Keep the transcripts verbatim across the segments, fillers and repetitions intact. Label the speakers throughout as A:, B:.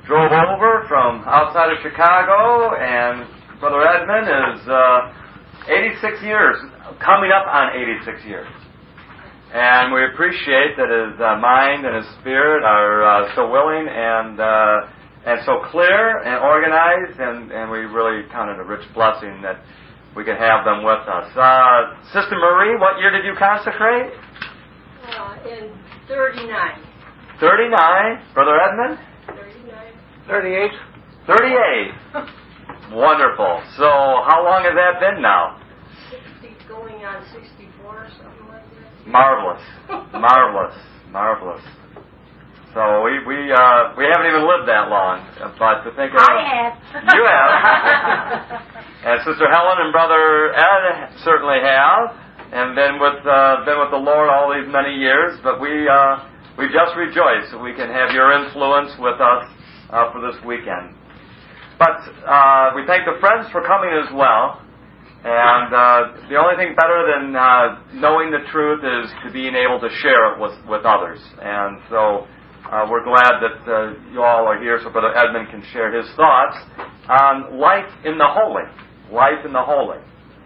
A: drove over from outside of Chicago, and Brother Edmund is uh, eighty-six years, coming up on eighty-six years. And we appreciate that his uh, mind and his spirit are uh, so willing and uh, and so clear and organized, and, and we really count it a rich blessing that we can have them with us. Uh, Sister Marie, what year did you consecrate?
B: Uh, in thirty-nine.
A: thirty-nine. Brother Edmund?
B: thirty-nine.
C: thirty-eight.
A: thirty-eight. Wonderful. So how long has that been now?
B: sixty, going on sixty-four or something like that.
A: Marvelous. Marvelous. Marvelous. So we we uh, we haven't even lived that long, but to think of
D: I have.
A: You have. And Sister Helen and Brother Ed certainly have, and been with uh, been with the Lord all these many years. But we uh, we just rejoice that we can have your influence with us uh, for this weekend. But uh, we thank the friends for coming as well. And uh, the only thing better than uh, knowing the truth is to being able to share it with with others. And so. Uh, we're glad that uh, you all are here so Brother Edmund can share his thoughts on life in the holy. Life in the holy.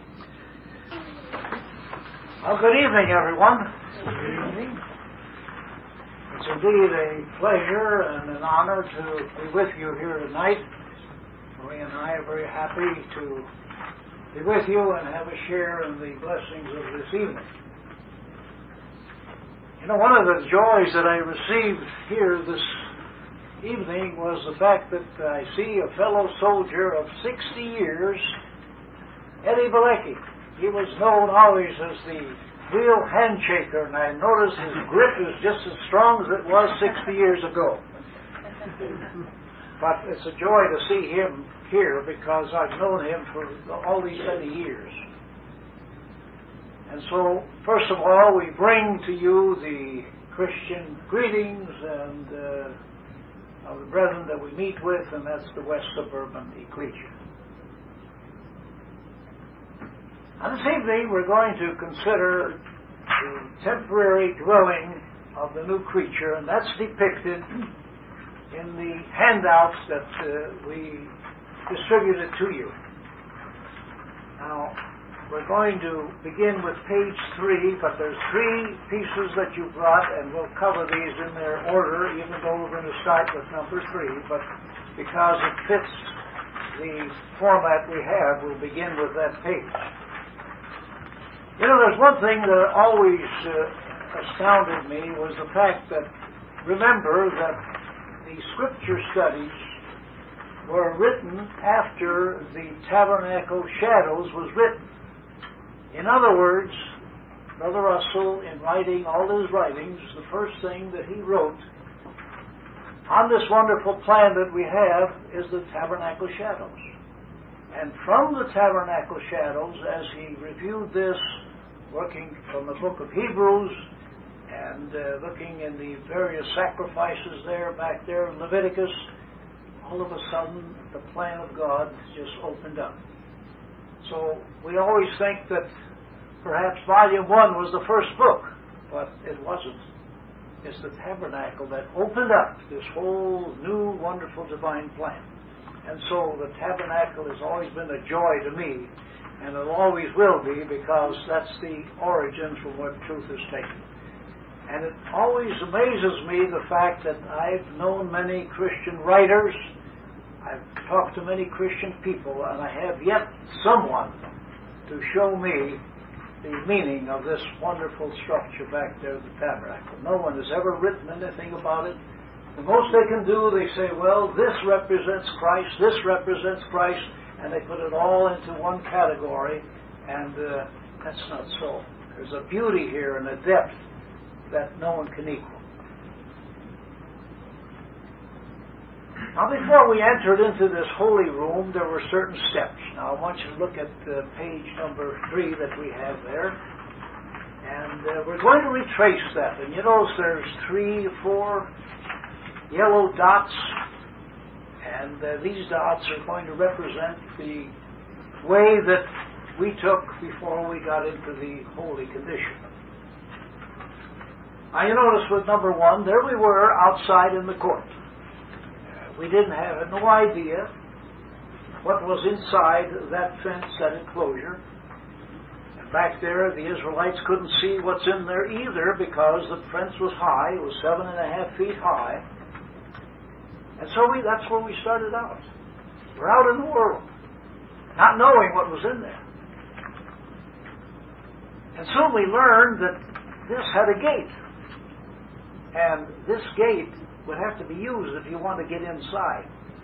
C: Well, good evening, everyone. Good evening. It's indeed a pleasure and an honor to be with you here tonight. Marie and I are very happy to be with you and have a share in the blessings of this evening. You know, one of the joys that I received here this evening was the fact that I see a fellow soldier of sixty years, Eddie Balecki. He was known always as the real handshaker, and I noticed his grip is just as strong as it was sixty years ago. But it's a joy to see him here because I've known him for all these many years. And so, first of all, we bring to you the Christian greetings and uh, of the brethren that we meet with, and that's the West Suburban Ecclesia. And this evening, we're going to consider the temporary dwelling of the new creature, and that's depicted in the handouts that uh, we distributed to you. Now, we're going to begin with page three, but there's three pieces that you brought, and we'll cover these in their order, even though we're going to start with number three. But because it fits the format we have, we'll begin with that page. You know, there's one thing that always uh, astounded me was the fact that, remember that the scripture studies were written after the Tabernacle Shadows was written. In other words, Brother Russell, in writing all his writings, the first thing that he wrote on this wonderful plan that we have is the Tabernacle Shadows. And from the Tabernacle Shadows, as he reviewed this, working from the book of Hebrews, and uh, looking in the various sacrifices there, back there in Leviticus, all of a sudden the plan of God just opened up. So we always think that perhaps volume one was the first book, but it wasn't. It's the tabernacle that opened up this whole new, wonderful divine plan. And so the tabernacle has always been a joy to me, and it always will be, because that's the origin from where truth is taken. And it always amazes me the fact that I've known many Christian writers, I've talked to many Christian people, and I have yet someone to show me the meaning of this wonderful structure back there at the tabernacle. No one has ever written anything about it. The most they can do, they say, well, this represents Christ, this represents Christ, and they put it all into one category, and uh, that's not so. There's a beauty here and a depth that no one can equal. Now, before we entered into this holy room, there were certain steps. Now, I want you to look at uh, page number three that we have there. And uh, we're going to retrace that. And you notice there's three or four yellow dots. And uh, these dots are going to represent the way that we took before we got into the holy condition. Now, you notice with number one, there we were outside in the court. we didn't have no idea what was inside that fence, that enclosure. And back there, the Israelites couldn't see what's in there either because the fence was high. It was seven and a half feet high. And so we, that's where we started out. We're out in the world, not knowing what was in there. And soon we learned that this had a gate. And this gate would have to be used if you want to get inside.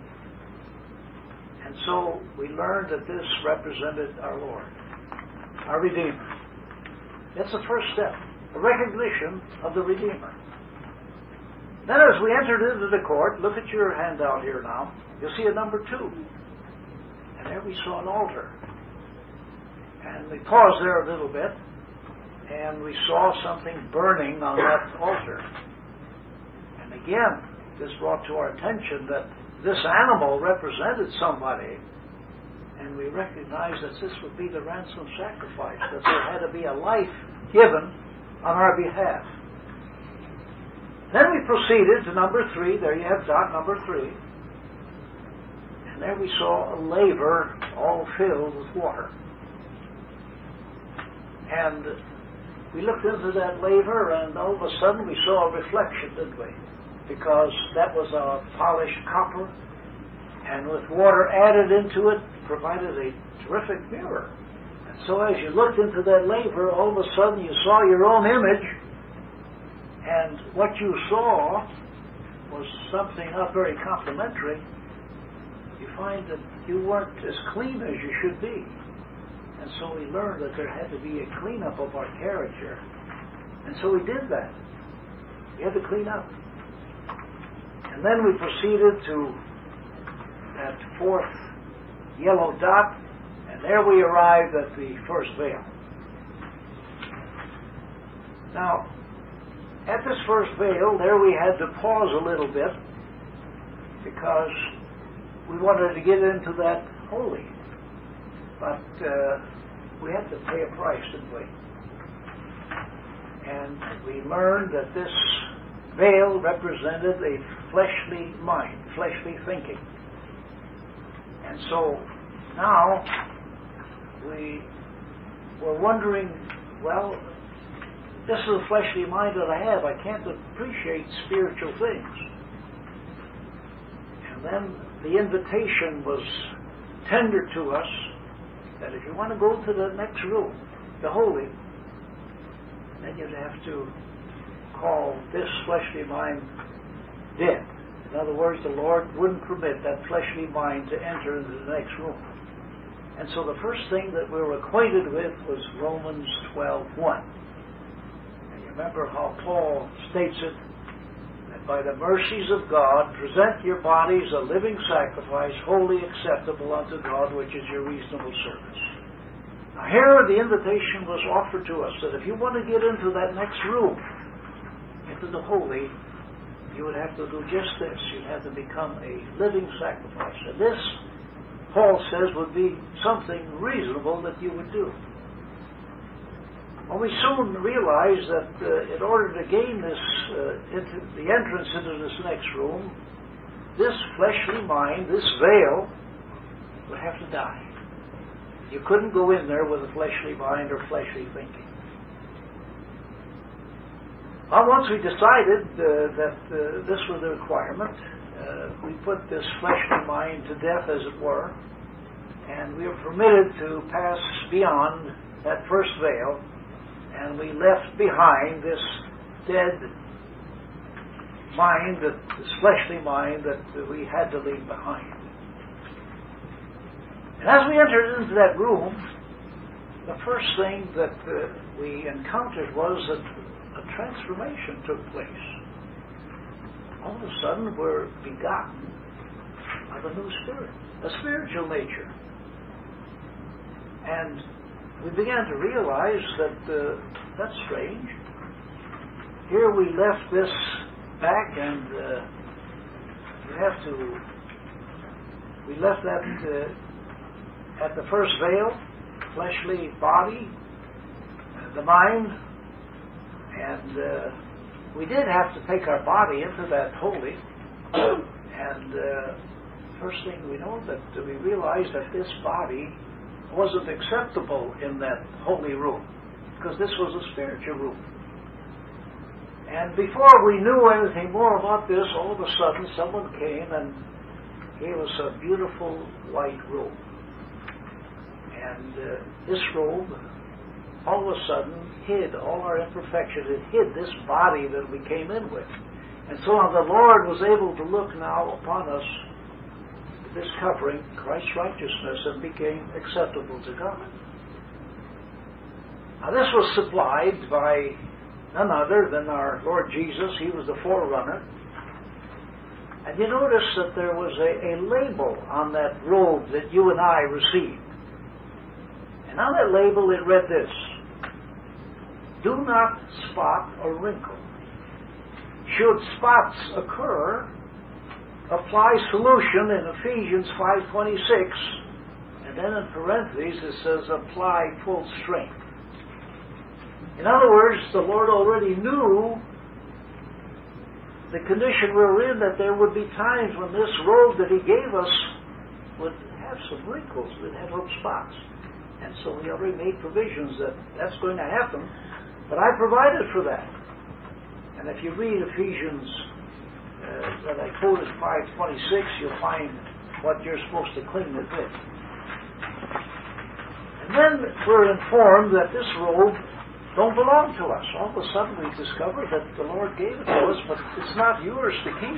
C: And so we learned that this represented our Lord, our Redeemer. That's the first step, a recognition of the Redeemer. Then as we entered into the court, look at your handout here now, you'll see a number two. And there we saw an altar. And we paused there a little bit, and we saw something burning on that altar. And again, this brought to our attention that this animal represented somebody, and we recognized that this would be the ransom sacrifice, that there had to be a life given on our behalf. Then we proceeded to number three. There you have dot number three. And there we saw a laver all filled with water. And we looked into that laver, and all of a sudden we saw a reflection, didn't we? Because that was a polished copper, and with water added into it, provided a terrific mirror. And so as you looked into that laver, all of a sudden you saw your own image, and what you saw was something not very complimentary. You find that you weren't as clean as you should be. And so we learned that there had to be a cleanup of our character. And so we did that. We had to clean up. And then we proceeded to that fourth yellow dot, and there we arrived at the first veil. Now, at this first veil, there we had to pause a little bit because we wanted to get into that holy. But uh, we had to pay a price, didn't we? And we learned that this veil represented a fleshly mind, fleshly thinking. And so now we were wondering, well, this is a fleshly mind that I have. I can't appreciate spiritual things. And then the invitation was tendered to us that if you want to go to the next room, the holy, then you'd have to call this fleshly mind dead. In other words, the Lord wouldn't permit that fleshly mind to enter into the next room. And so the first thing that we were acquainted with was Romans twelve one. And you remember how Paul states it, that by the mercies of God, present your bodies a living sacrifice, wholly acceptable unto God, which is your reasonable service. Now here the invitation was offered to us that if you want to get into that next room, into the holy, you would have to do just this. You'd have to become a living sacrifice. And this, Paul says, would be something reasonable that you would do. Well, we soon realized that uh, in order to gain this, uh, into the entrance into this next room, this fleshly mind, this veil, would have to die. You couldn't go in there with a fleshly mind or fleshly thinking. Well, once we decided uh, that uh, this was the requirement, uh, we put this fleshly mind to death, as it were, and we were permitted to pass beyond that first veil, and we left behind this dead mind, that, this fleshly mind that uh, we had to leave behind. And as we entered into that room, the first thing that uh, we encountered was that a transformation took place. All of a sudden, we're begotten of a new spirit, a spiritual nature. And we began to realize that uh, that's strange. Here we left this back, and uh, we have to, we left that uh, at the first veil, fleshly body, the mind, and uh, we did have to take our body into that holy, And uh, first thing we know that we realized that this body wasn't acceptable in that holy room, because this was a spiritual room. And before we knew anything more about this, all of a sudden someone came and gave us a beautiful white robe. And uh, this robe, all of a sudden, hid all our imperfections. It hid this body that we came in with. And so the Lord was able to look now upon us, this covering, Christ's righteousness, and became acceptable to God. Now this was supplied by none other than our Lord Jesus. He was the forerunner. And you notice that there was a, a label on that robe that you and I received. And on that label it read this: do not spot or wrinkle. Should spots occur, apply solution in Ephesians five twenty-six, and then in parentheses it says apply full strength. In other words, the Lord already knew the condition we were in, that there would be times when this robe that He gave us would have some wrinkles, would have little spots. And so He already made provisions that that's going to happen, but I provided for that. And if you read Ephesians, uh, that I quoted five twenty-six, you'll find what you're supposed to clean it with. And then we're informed that this robe don't belong to us. All of a sudden we discover that the Lord gave it to us, but it's not yours to keep.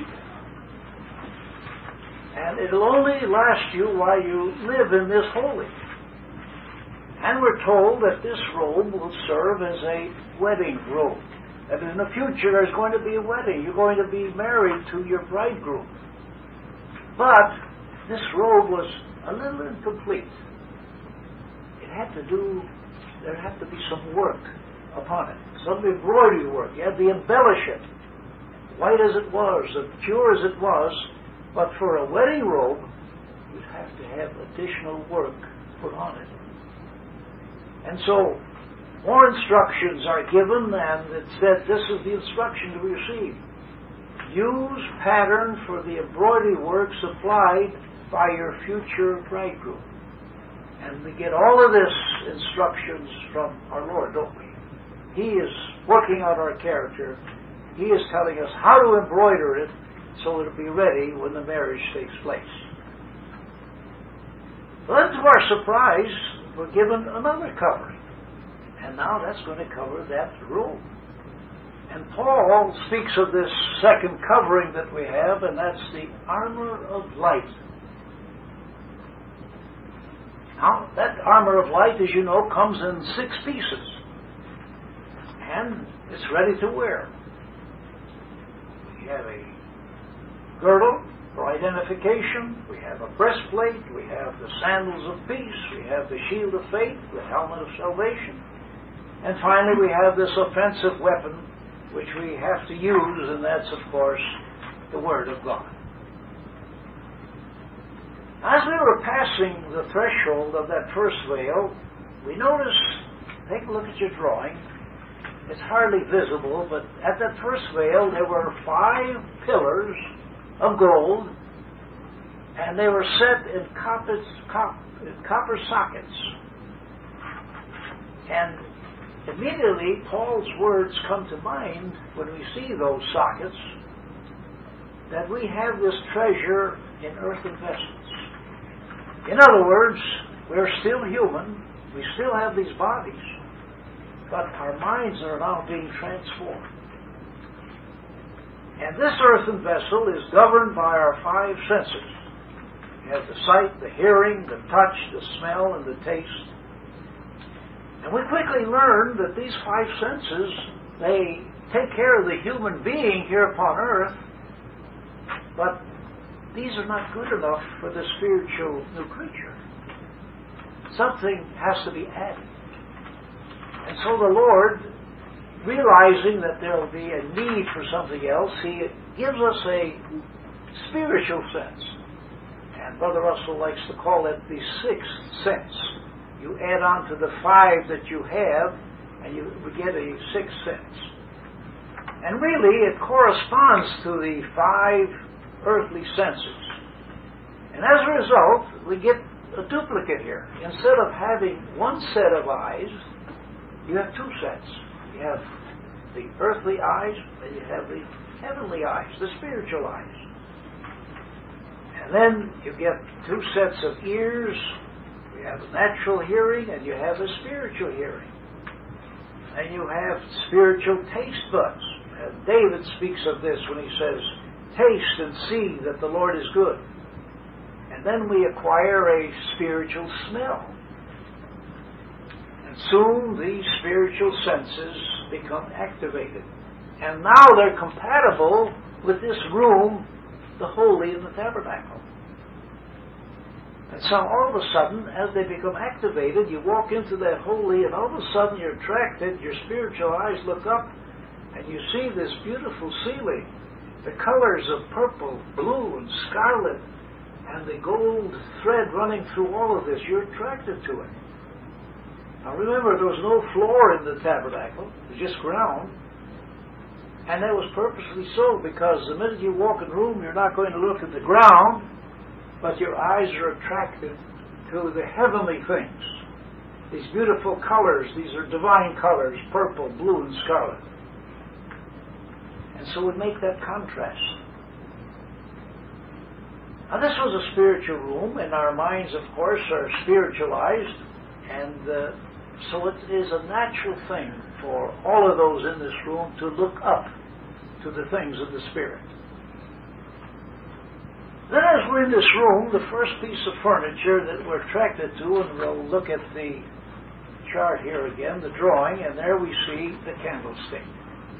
C: And it'll only last you while you live in this holy. And we're told that this robe will serve as a wedding robe. That in the future there's going to be a wedding. You're going to be married to your bridegroom. But this robe was a little incomplete. It had to do, there had to be some work upon it. Some embroidery work. You had to embellish it. White as it was, and pure as it was. But for a wedding robe, you'd have to have additional work put on it. And so, more instructions are given, and it said this is the instruction to receive. Use pattern for the embroidery work supplied by your future bridegroom. And we get all of this instructions from our Lord, don't we? He is working out our character. He is telling us how to embroider it so it'll be ready when the marriage takes place. But to our surprise, we're given another covering. And now that's going to cover that robe. And Paul speaks of this second covering that we have, and that's the armor of light. Now, that armor of light, as you know, comes in six pieces. And it's ready to wear. We have a girdle for identification. We have a breastplate. We have the sandals of peace. We have the shield of faith, the helmet of salvation. And finally, we have this offensive weapon, which we have to use, and that's, of course, the Word of God. As we were passing the threshold of that first veil, we noticed, take a look at your drawing, it's hardly visible, but at that first veil there were five pillars of gold, and they were set in copper, cop, in copper sockets. And immediately, Paul's words come to mind when we see those sockets, that we have this treasure in earthen vessels. In other words, we're still human, we still have these bodies, but our minds are now being transformed. And this earthen vessel is governed by our five senses. We have the sight, the hearing, the touch, the smell, and the taste. And we quickly learn that these five senses, they take care of the human being here upon earth, but these are not good enough for the spiritual new creature. Something has to be added. And so the Lord, realizing that there will be a need for something else, He gives us a spiritual sense. And Brother Russell likes to call it the sixth sense. You add on to the five that you have, and you get a sixth sense. And really, it corresponds to the five earthly senses. And as a result, we get a duplicate here. Instead of having one set of eyes, you have two sets. You have the earthly eyes, and you have the heavenly eyes, the spiritual eyes. And then you get two sets of ears. You have natural hearing, and you have a spiritual hearing. And you have spiritual taste buds. And David speaks of this when he says, "Taste and see that the Lord is good." And then we acquire a spiritual smell. And soon these spiritual senses become activated. And now they're compatible with this room, the holy in the tabernacle. And so all of a sudden, as they become activated, you walk into that holy, and all of a sudden you're attracted, your spiritual eyes look up, and you see this beautiful ceiling, the colors of purple, blue, and scarlet, and the gold thread running through all of this. You're attracted to it. Now remember, there was no floor in the tabernacle. It was just ground. And that was purposely so, because the minute you walk in the room, you're not going to look at the ground, but your eyes are attracted to the heavenly things. These beautiful colors, these are divine colors, purple, blue, and scarlet. And so we make that contrast. Now this was a spiritual room, and our minds, of course, are spiritualized, and uh, so it is a natural thing for all of those in this room to look up to the things of the Spirit. Then as we're in this room, the first piece of furniture that we're attracted to, and we'll look at the chart here again, the drawing, and there we see the candlestick.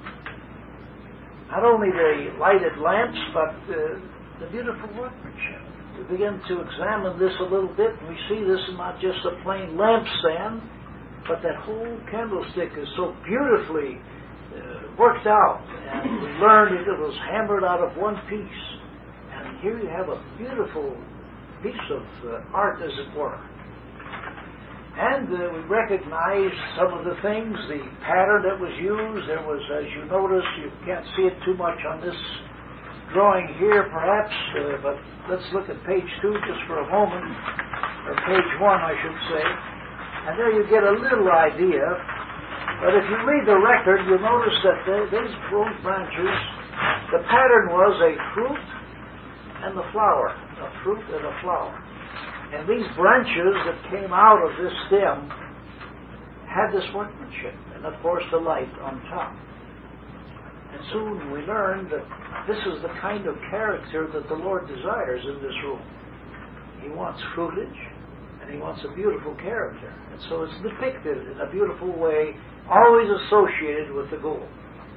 C: Not only the lighted lamps, but uh, the beautiful workmanship. We begin to examine this a little bit, and we see this is not just a plain lampstand, but that whole candlestick is so beautifully uh, worked out. And we learned that it was hammered out of one piece. And here you have a beautiful piece of uh, art, as it were. And uh, we recognize some of the things, the pattern that was used. There was, as you notice, you can't see it too much on this drawing here, perhaps, uh, but let's look at page two just for a moment, or page one, I should say. And there you get a little idea. But if you read the record, you'll notice that the, these both branches, the pattern was a fruit and the flower, a fruit and a flower. And these branches that came out of this stem had this workmanship, and of course the light on top. And soon we learned that this is the kind of character that the Lord desires in this room. He wants fruitage, and He wants a beautiful character. And so it's depicted in a beautiful way, always associated with the gold.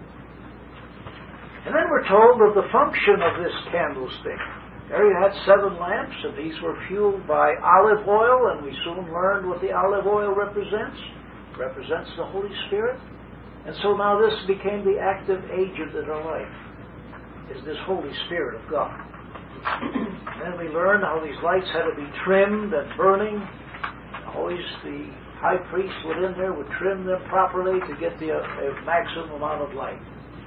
C: And then we're told of the function of this candlestick. There you had seven lamps, and these were fueled by olive oil, and we soon learned what the olive oil represents. It represents the Holy Spirit. And so now this became the active agent in our life, is this Holy Spirit of God. And then we learned how these lights had to be trimmed and burning. Always the high priest went in there, would trim them properly to get the uh, maximum amount of light.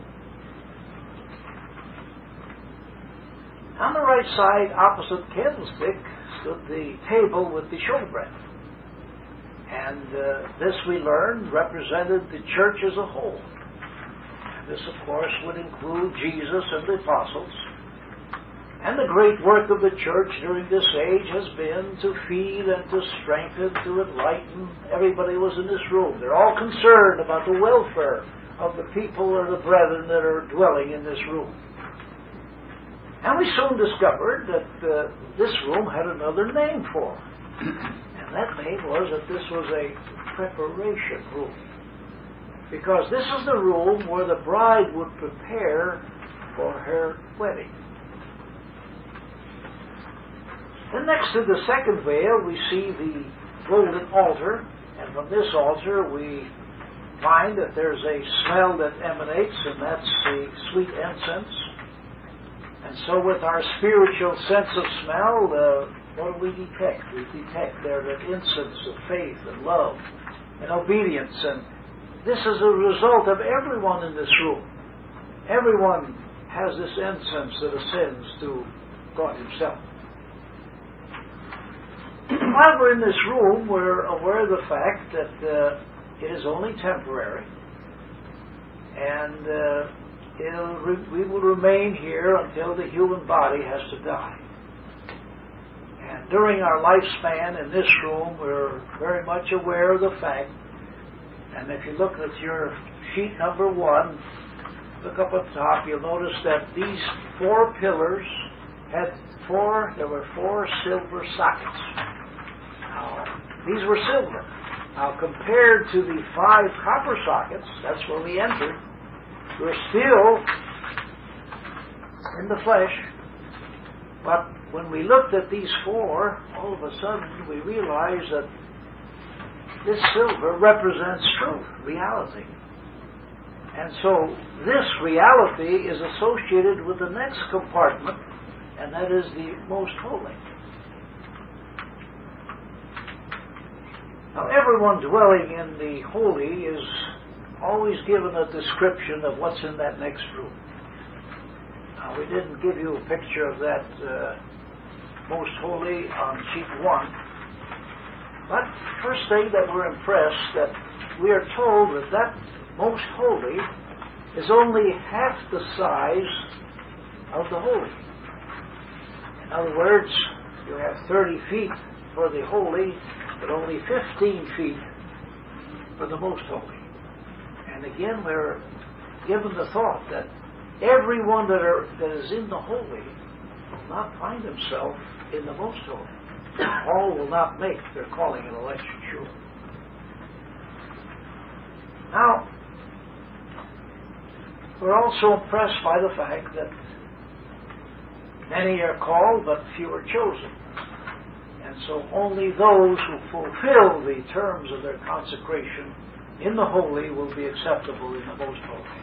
C: On the right side, opposite the candlestick, stood the table with the showbread. And uh, this, we learned, represented the church as a whole. And this, of course, would include Jesus and the apostles. And the great work of the church during this age has been to feed and to strengthen, to enlighten. Everybody was in this room. They're all concerned about the welfare of the people or the brethren that are dwelling in this room. And we soon discovered that uh, this room had another name for it. And that name was that this was a preparation room. Because this is the room where the bride would prepare for her wedding. Then next to the second veil, we see the golden altar. And from this altar, we find that there's a smell that emanates, and that's the sweet incense. And so with our spiritual sense of smell, uh, what do we detect? We detect there that incense of faith and love and obedience. And this is a result of everyone in this room. Everyone has this incense that ascends to God Himself. While we're in this room, we're aware of the fact that uh, it is only temporary, and uh, it'll re- we will remain here until the human body has to die. And during our lifespan in this room, we're very much aware of the fact, and if you look at your sheet number one, look up at the top, you'll notice that these four pillars had four, there were four silver sockets. Now, these were silver. Now, compared to the five copper sockets, that's where we entered, we're still in the flesh. But when we looked at these four, all of a sudden we realized that this silver represents truth, reality. And so this reality is associated with the next compartment, and that is the most holy. Now, everyone dwelling in the holy is always given a description of what's in that next room. Now, we didn't give you a picture of that uh, most holy on sheet one, but first thing that we're impressed that we are told that that most holy is only half the size of the holy. In other words, you have thirty feet for the holy, but only fifteen feet for the most holy. And again, we're given the thought that everyone that, are, that is in the holy will not find himself in the most holy. All will not make their calling and election sure. Now, we're also impressed by the fact that many are called, but few are chosen. And so only those who fulfill the terms of their consecration in the holy will be acceptable in the most holy.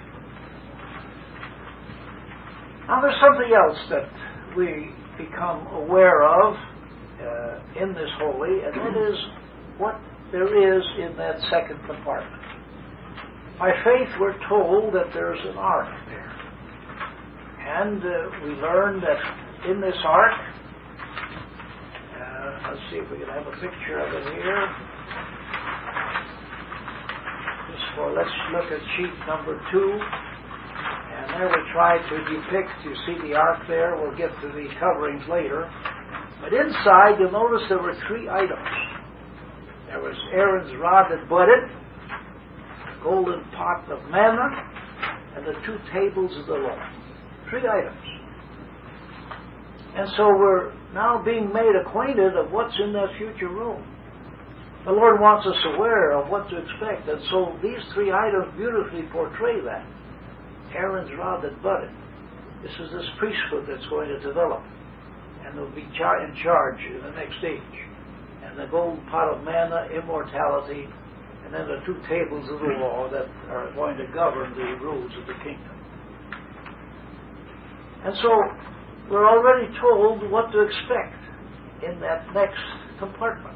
C: Now there's something else that we become aware of uh, in this holy, and that is what there is in that second compartment. By faith, we're told that there's an ark there. And uh, we learn that in this ark, uh, let's see if we can have a picture of it here. Just for, let's look at sheet number two. And there we try to depict, you see the ark there, we'll get to the coverings later. But inside, you'll notice there were three items. There was Aaron's rod that budded, the golden pot of manna, and the two tables of the law. Three items. And so we're now being made acquainted of what's in that future room. The Lord wants us aware of what to expect, and so these three items beautifully portray that. Aaron's rod that budded. This is this priesthood that's going to develop, and will be char- in charge in the next age. And the golden pot of manna, immortality, and then the two tables of the law that are going to govern the rules of the kingdom. And so we're already told what to expect in that next compartment.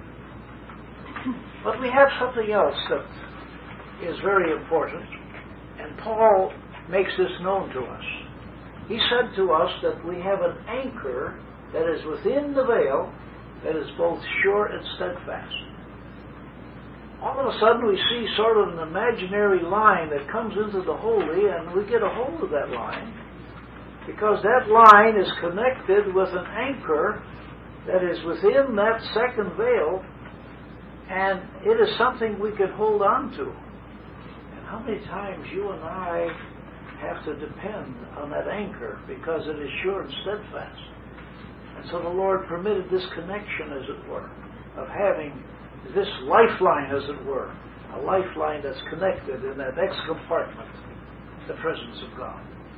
C: But we have something else that is very important, and Paul makes this known to us. He said to us that we have an anchor that is within the veil that is both sure and steadfast. All of a sudden we see sort of an imaginary line that comes into the holy, and we get a hold of that line because that line is connected with an anchor that is within that second veil, and it is something we can hold on to. And how many times you and I have to depend on that anchor because it is sure and steadfast. And so the Lord permitted this connection, as it were, of having this lifeline, as it were, a lifeline that's connected in that next compartment, the presence of God.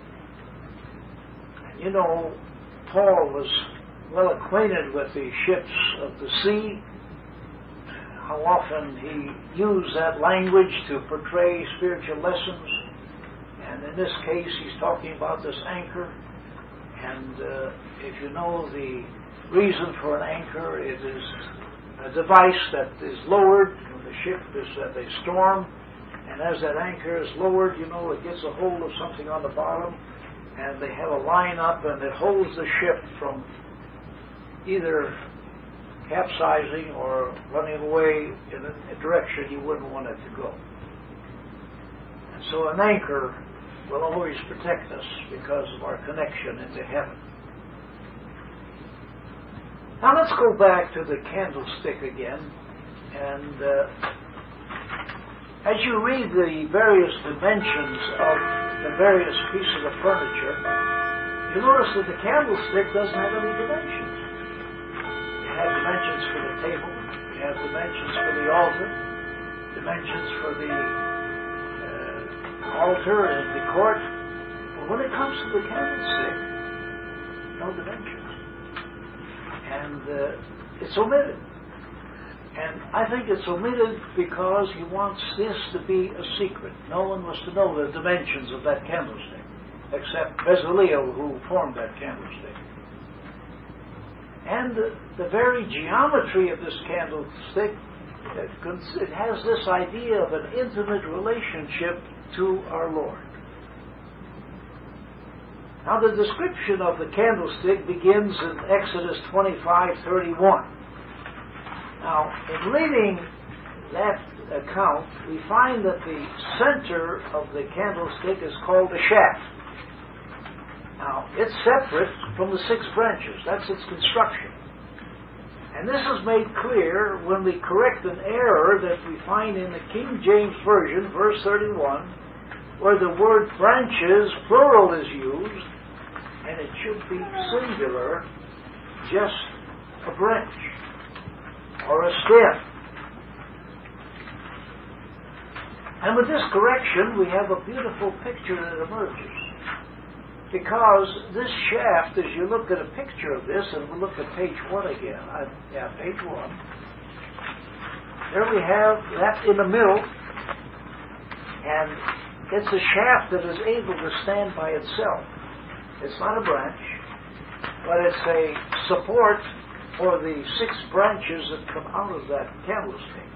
C: And you know, Paul was well acquainted with the ships of the sea, how often he used that language to portray spiritual lessons. And in this case, he's talking about this anchor. And uh, if you know the reason for an anchor, it is a device that is lowered when the ship is at a storm. And as that anchor is lowered, you know, it gets a hold of something on the bottom. and they have a line up, and it holds the ship from either capsizing or running away in a direction you wouldn't want it to go. And so an anchor will always protect us because of our connection into heaven. Now let's go back to the candlestick again, and uh, as you read the various dimensions of the various pieces of furniture, you notice that the candlestick doesn't have any dimensions. You have dimensions for the table, you have dimensions for the altar, dimensions for the uh, altar and the court. But when it comes to the candlestick, no dimensions. And uh, it's omitted. And I think it's omitted because he wants this to be a secret. No one was to know the dimensions of that candlestick, except Bezaleel, who formed that candlestick. And the, the very geometry of this candlestick, it, it has this idea of an intimate relationship to our Lord. Now the description of the candlestick begins in Exodus twenty-five thirty-one. Now, in reading that account, we find that the center of the candlestick is called the shaft. Now, it's separate from the six branches. That's its construction. And this is made clear when we correct an error that we find in the King James Version, verse thirty-one, where the word branches, plural, is used, and it should be singular, just a branch or a stem. And with this correction, we have a beautiful picture that emerges. Because this shaft, as you look at a picture of this, and we'll look at page one again, I, yeah, page one, there we have that in the middle, and it's a shaft that is able to stand by itself. It's not a branch, but it's a support for the six branches that come out of that candlestick.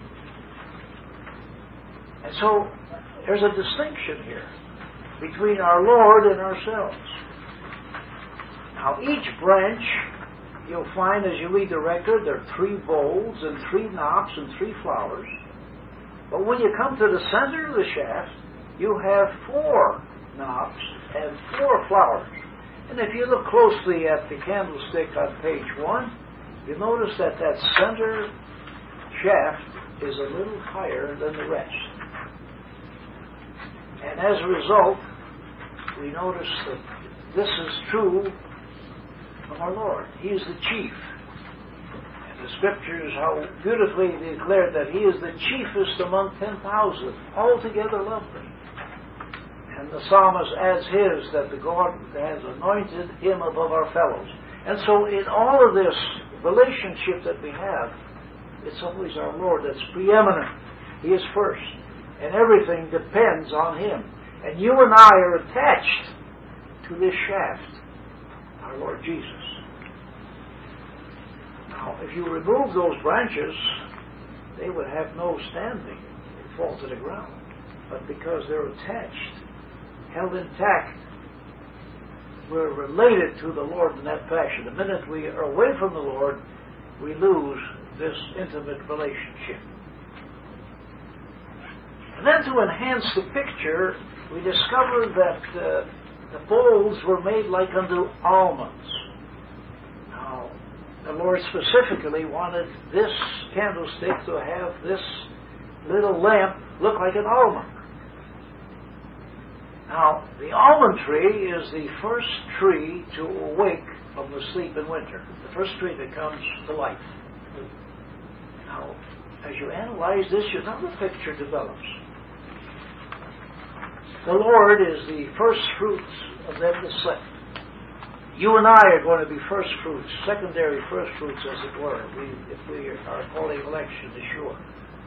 C: And so there's a distinction here between our Lord and ourselves. Now each branch, you'll find as you read the record, there are three bowls and three knops and three flowers. But when you come to the center of the shaft, you have four knops and four flowers. And if you look closely at the candlestick on page one, you notice that that center shaft is a little higher than the rest. And as a result, we notice that this is true of our Lord. He is the chief. And the Scriptures, how beautifully declared that He is the chiefest among ten thousand, altogether lovely. And the psalmist adds his, that the God has anointed Him above our fellows. And so in all of this relationship that we have, it's always our Lord that's preeminent. He is first. And everything depends on Him. And you and I are attached to this shaft, our Lord Jesus. Now, if you remove those branches, they would have no standing. They'd fall to the ground. But because they're attached, held intact, we're related to the Lord in that fashion. The minute we are away from the Lord, we lose this intimate relationship. And then to enhance the picture, we discover that uh, the bowls were made like unto almonds. Now, the Lord specifically wanted this candlestick to have this little lamp look like an almond. Now, the almond tree is the first tree to awake from the sleep in winter. The first tree that comes to life. Now, as you analyze this, another picture develops. The Lord is the first fruits of them that slept. You and I are going to be first fruits, secondary first fruits, as it were, if we, if we are calling election assured.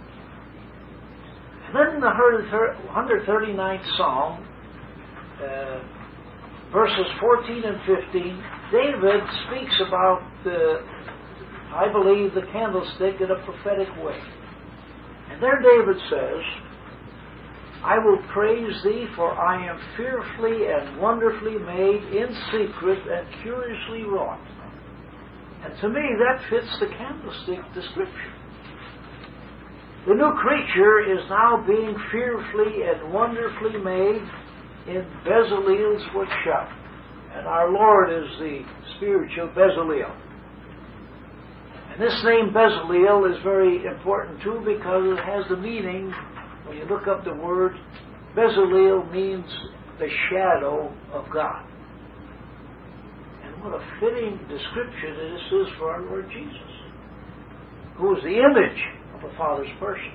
C: And then in the one hundred thirty-ninth Psalm, uh, verses fourteen and fifteen, David speaks about, uh, I believe, the candlestick in a prophetic way. And there David says, I will praise thee, for I am fearfully and wonderfully made, in secret and curiously wrought. And to me, that fits the candlestick description. The new creature is now being fearfully and wonderfully made in Bezalel's workshop. And our Lord is the spiritual Bezalel. And this name Bezalel is very important too, because it has the meaning, when you look up the word, Bezalel means the shadow of God. And what a fitting description this is for our Lord Jesus, who is the image of the Father's person.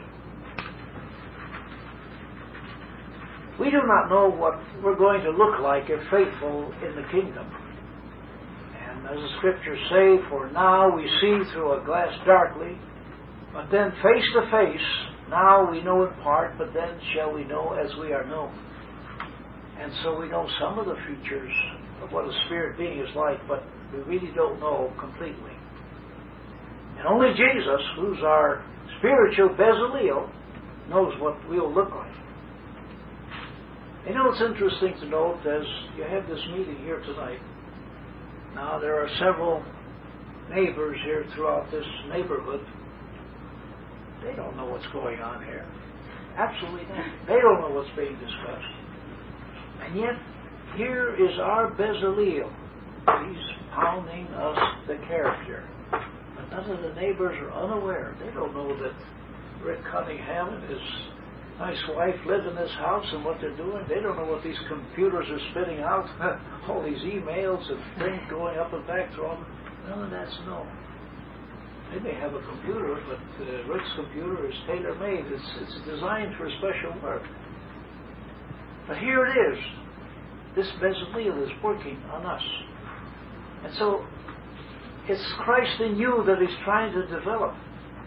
C: We do not know what we're going to look like if faithful in the kingdom. And as the scriptures say, for now we see through a glass darkly, but then face to face, now we know in part, but then shall we know as we are known. And so we know some of the features of what a spirit being is like, but we really don't know completely. And only Jesus, who's our spiritual Bezalel, knows what we'll look like. You know, it's interesting to note, as you have this meeting here tonight, now there are several neighbors here throughout this neighborhood. They don't know what's going on here. Absolutely not. They don't know what's being discussed. And yet, here is our Bezalel. He's pounding us the character. But none of the neighbors are unaware. They don't know that Rick Cunningham and his nice wife live in this house and what they're doing. They don't know what these computers are spitting out. All these emails and things going up and back through them. None of that's known. They may have a computer, but uh, Rick's computer is tailor-made. It's, it's designed for special work. But here it is. This Bezalel is working on us. And so, it's Christ in you that he's trying to develop.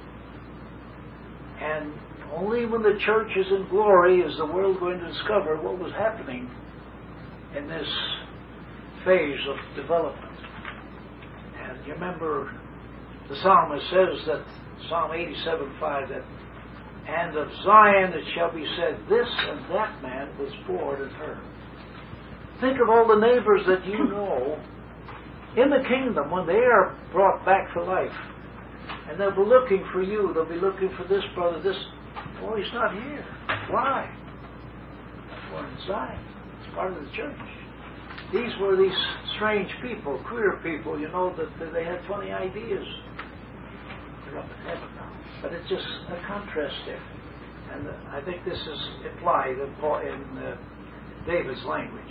C: And only when the church is in glory is the world going to discover what was happening in this phase of development. And you remember the psalmist says that, Psalm eighty-seven five, that, and of Zion it shall be said, this and that man was born of her. Think of all the neighbors that you know in the kingdom when they are brought back to life. And they'll be looking for you. They'll be looking for this brother, this. Oh, he's not here. Why? Born in Zion. It's part of the church. These were these strange people, queer people, you know, that, that they had funny ideas. They're up in heaven now. But it's just a contrast there. And uh, I think this is implied in, Paul, in uh, David's language.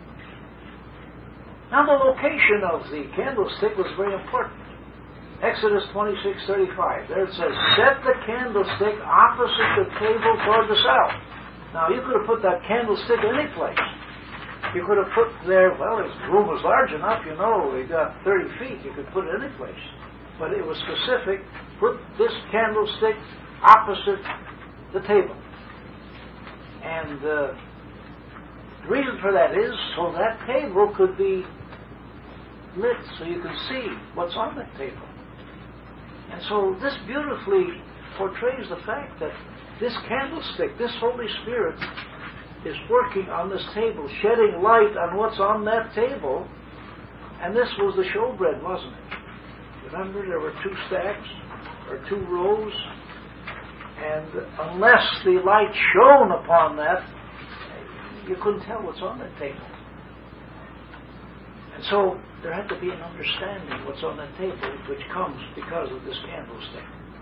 C: Now the location of the candlestick was very important. Exodus twenty-six thirty-five. There it says, set the candlestick opposite the table toward the south. Now you could have put that candlestick any place. You could have put there, well, the room was large enough, you know, we got thirty feet, you could put it any place. But it was specific, put this candlestick opposite the table. And uh, the reason for that is so that table could be lit so you can see what's on that table. And so this beautifully portrays the fact that this candlestick, this Holy Spirit, is working on this table, shedding light on what's on that table. And this was the showbread, wasn't it? Remember, there were two stacks, or two rows, and unless the light shone upon that, you couldn't tell what's on that table. And so there had to be an understanding what's on that table, which comes because of this candlestick.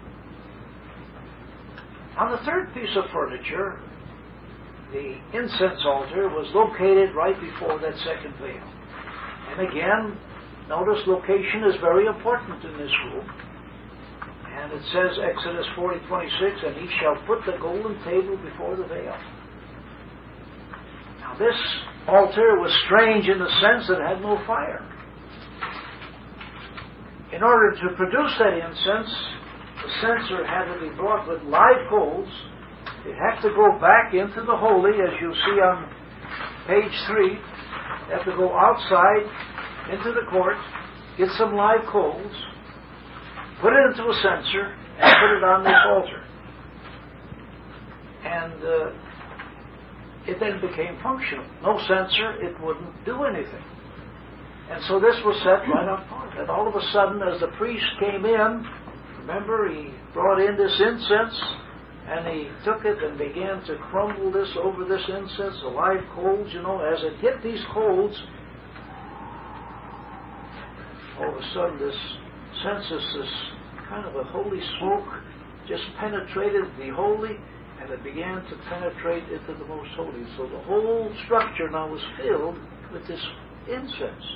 C: On the third piece of furniture, the incense altar was located right before that second veil. And again, notice location is very important in this room. And it says, Exodus forty twenty-six, and he shall put the golden table before the veil. Now this altar was strange in the sense that it had no fire. In order to produce that incense, the censer had to be brought with live coals. It had to go back into the holy, as you see on page three. You have to go outside into the court, get some live coals, put it into a censer, and put it on this altar. And uh, it then became functional. No sensor, it wouldn't do anything. And so this was set right up front. And all of a sudden, as the priest came in, remember, he brought in this incense, and he took it and began to crumble this over this incense, the live coals, you know. As it hit these coals, all of a sudden this census, this kind of a holy smoke, just penetrated the holy, and it began to penetrate into the most holy. So the whole structure now was filled with this incense.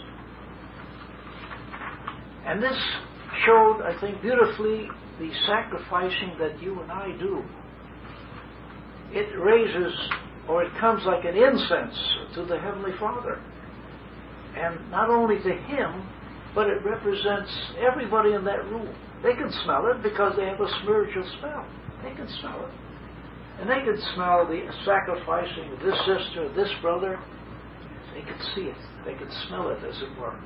C: And this showed, I think, beautifully the sacrificing that you and I do. It raises, or it comes like an incense to the Heavenly Father. And not only to Him, but it represents everybody in that room. They can smell it because they have a spiritual smell. They can smell it. And they can smell the sacrificing of this sister, this brother. They can see it. They can smell it, as it were.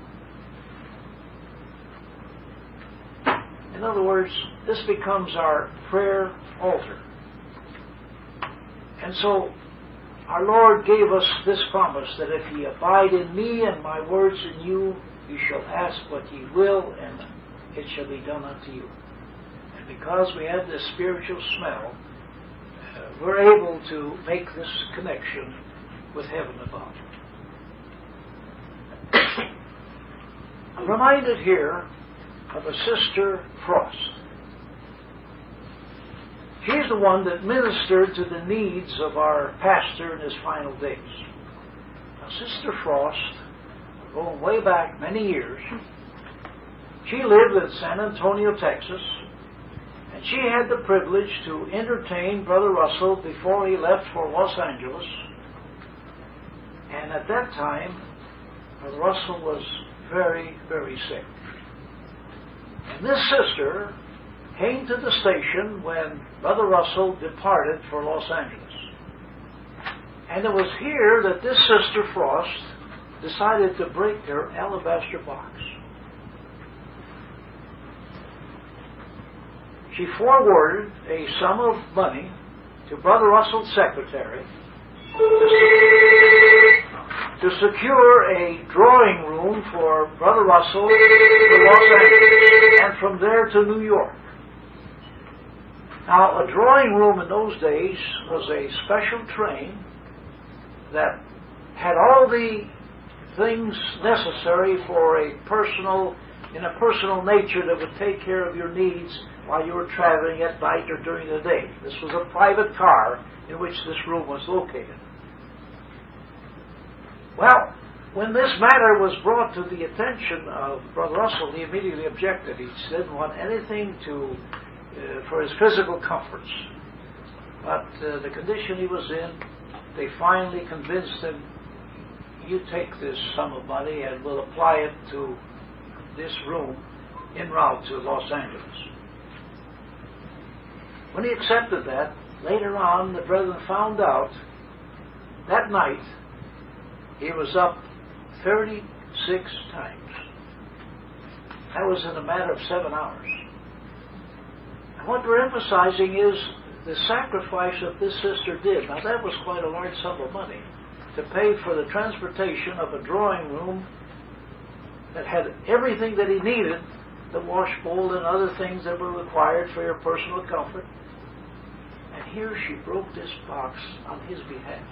C: In other words, this becomes our prayer altar. And so, our Lord gave us this promise that if ye abide in me and my words in you, you shall ask what ye will, and it shall be done unto you. And because we have this spiritual smell, uh, we're able to make this connection with heaven above. I'm reminded here of a Sister Frost. She's the one that ministered to the needs of our pastor in his final days. Now, Sister Frost, going way back many years, she lived in San Antonio, Texas, and she had the privilege to entertain Brother Russell before he left for Los Angeles. And at that time, Brother Russell was very, very sick. And this sister came to the station when Brother Russell departed for Los Angeles. And it was here that this Sister Frost decided to break her alabaster box. She forwarded a sum of money to Brother Russell's secretary to secure a drawing room for Brother Russell to Los Angeles, and from there to New York. Now, a drawing room in those days was a special train that had all the things necessary for a personal, in a personal nature that would take care of your needs while you were traveling at night or during the day. This was a private car in which this room was located. Well, when this matter was brought to the attention of Brother Russell, he immediately objected. He didn't want anything to uh, for his physical comforts. But uh, the condition he was in, they finally convinced him, you take this sum of money and we'll apply it to this room en route to Los Angeles. When he accepted that, later on the brethren found out that night he was up thirty-six times. That was in a matter of seven hours. And what we're emphasizing is the sacrifice that this sister did. Now that was quite a large sum of money to pay for the transportation of a drawing room that had everything that he needed, the wash bowl and other things that were required for your personal comfort. And here she broke this box on his behalf.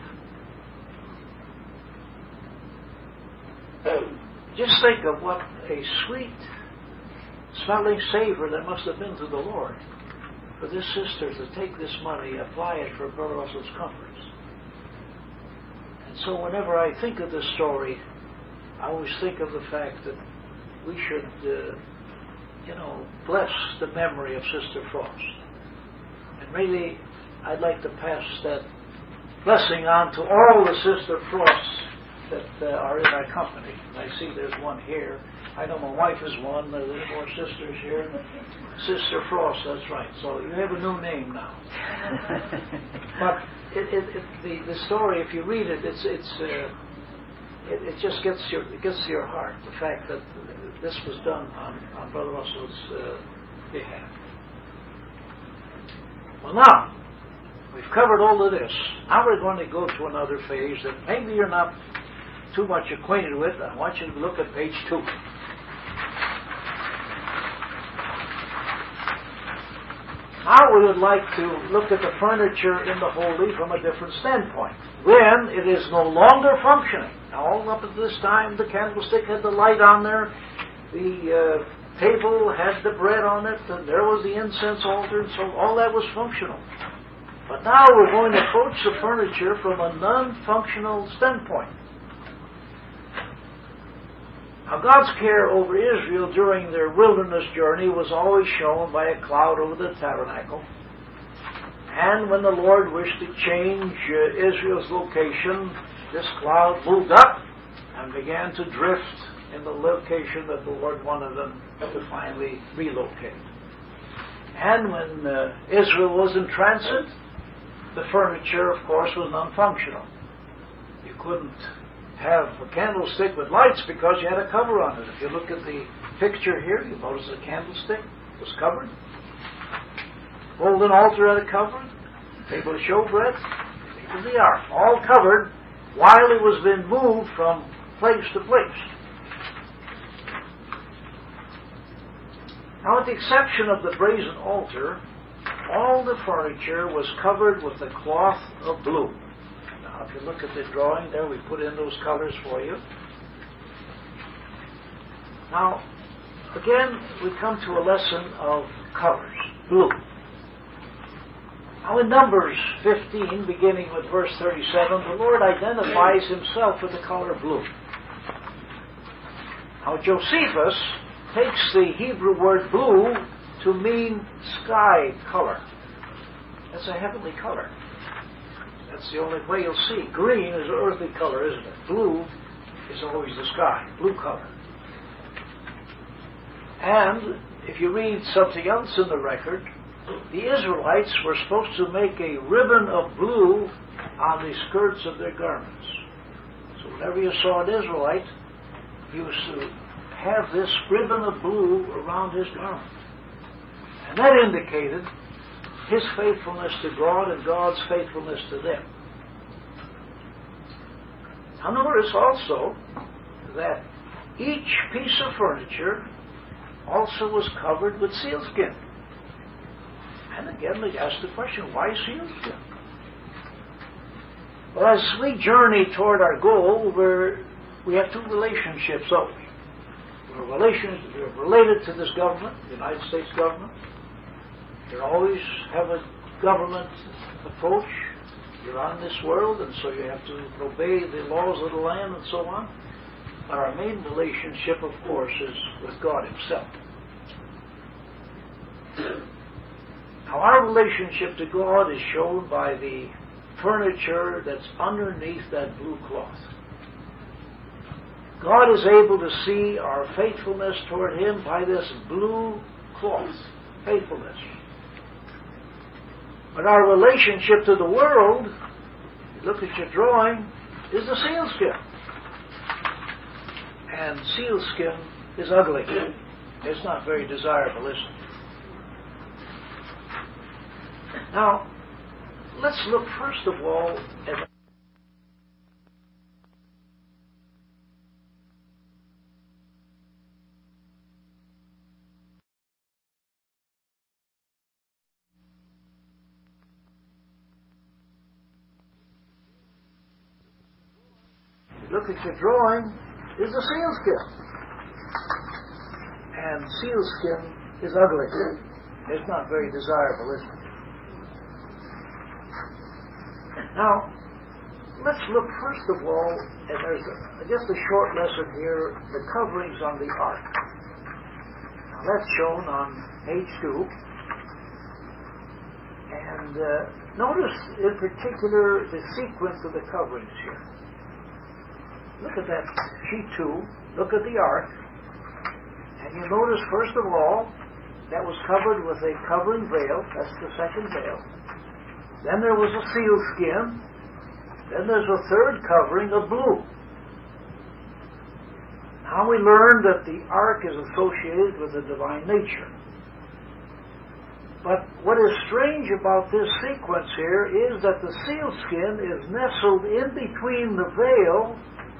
C: Just think of what a sweet smelling savor that must have been to the Lord for this sister to take this money, apply it for Brother Russell's comforts. And so whenever I think of this story, I always think of the fact that we should, uh, you know, bless the memory of Sister Frost. And really, I'd like to pass that blessing on to all the Sister Frosts that uh, are in our company. And I see there's one here. I know my wife is one. There's more sisters here. Sister Frost, that's right. So you have a new name now. But it, it, it, the, the story, if you read it, it's it's uh, it, it just gets your it gets to your heart. The fact that this was done on, on Brother Russell's uh, behalf. Well, now We've covered all of this. Now we're going to go to another phase that maybe you're not too much acquainted with. I want you to look at page two. Now we would like to look at the furniture in the holy from a different standpoint. When it is no longer functioning. Now all up at this time the candlestick had the light on there, the uh, table had the bread on it, and there was the incense altar, and so all that was functional. But now we're going to approach the furniture from a non-functional standpoint. Now, God's care over Israel during their wilderness journey was always shown by a cloud over the tabernacle. And when the Lord wished to change uh, Israel's location, this cloud moved up and began to drift in the location that the Lord wanted them to finally relocate. And when uh, Israel was in transit, the furniture, of course, was non-functional. You couldn't have a candlestick with lights because you had a cover on it. If you look at the picture here, you notice the candlestick was covered. Golden altar had a cover. Table of showbread. Table of the ark. All covered while it was being moved from place to place. Now, with the exception of the brazen altar, all the furniture was covered with a cloth of blue. Now, if you look at the drawing there, we put in those colors for you. Now, again, we come to a lesson of colors. Blue. Now, in Numbers fifteen, beginning with verse thirty-seven, the Lord identifies himself with the color blue. Now, Josephus takes the Hebrew word blue to mean sky color. That's a heavenly color. That's the only way you'll see. Green is an earthly color, isn't it? Blue is always the sky, blue color. And if you read something else in the record, the Israelites were supposed to make a ribbon of blue on the skirts of their garments. So whenever you saw an Israelite, he was to have this ribbon of blue around his garment. And that indicated his faithfulness to God and God's faithfulness to them. Now notice also that each piece of furniture also was covered with sealskin. And again, we ask the question, why sealskin? Well, as we journey toward our goal, we're, we have two relationships, don't we? We're, relations, we're related to this government, the United States government. You always have a government approach. You're on this world, and so you have to obey the laws of the land and so on. But our main relationship, of course, is with God himself. Now, our relationship to God is shown by the furniture that's underneath that blue cloth. God is able to see our faithfulness toward him by this blue cloth, faithfulness. But our relationship to the world, look at your drawing, is the sealskin. And sealskin is ugly. It's not very desirable, is it? Now, let's look first of all at look at your drawing, is the sealskin. And sealskin is ugly. It's not very desirable, is it? Now, let's look first of all, and there's a, just a short lesson here, the coverings on the ark. Now, that's shown on page two. And uh, notice in particular the sequence of the coverings here. Look at that sheet two, look at the ark, and you notice first of all, that was covered with a covering veil, that's the second veil. Then there was a sealskin, then there's a third covering of blue. Now we learn that the ark is associated with the divine nature. But what is strange about this sequence here is that the sealskin is nestled in between the veil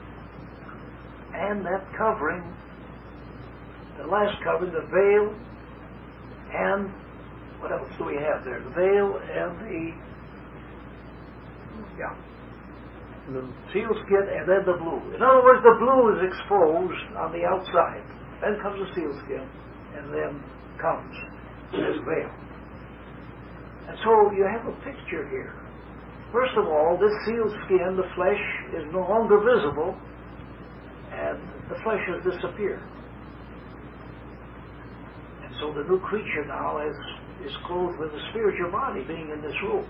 C: and that covering, the last covering, the veil, and what else do we have there? The veil and the, yeah, the sealskin and then the blue. In other words, the blue is exposed on the outside. Then comes the sealskin, and then comes this veil. And so you have a picture here. First of all, this sealskin, the flesh, is no longer visible, and the flesh has disappeared. And so the new creature now is, is clothed with a spiritual body, being in this room.